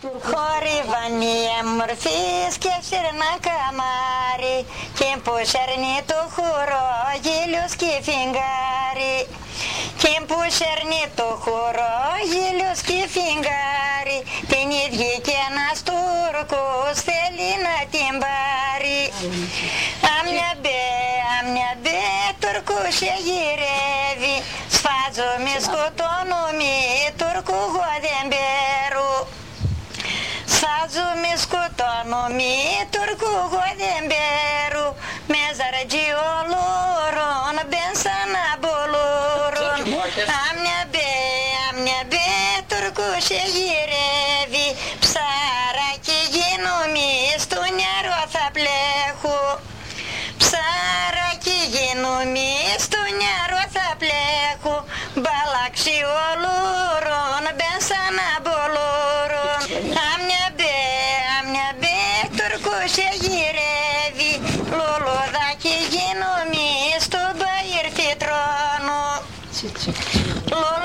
Χορυβανία μορφής και σιρνά καμάρι κι που σέρνει το χώρο γέλιος και φιγγάρι κι που σέρνει το χώρο γέλιος και φιγγάρι την ίδια και ένας Τούρκος θέλει να την πάρει. Άμια μπε Τούρκος γυρεύει σφάζω μη σκοτώνω μη Τούρκου εγώ δεν μπέρω. Σφάζω μη σκοτώνω μη Τούρκου εγώ δεν μπέρω με ζαρατζιό λόρον μπεν σαν αμπολόρον. Άμια μπε Τούρκος γυρεύει ψαράκι γίνομαι στο νερό θα πλέχω. Ψαράκι γίνομαι στο νερό θα πλέχω μπαλάξι ολόρον μπεν σαν αμπολόρον. Άμια μπε Τούρκος γυρεύει λουλουδάκι γίνομαι στο μπαϊρ φυτρώνω.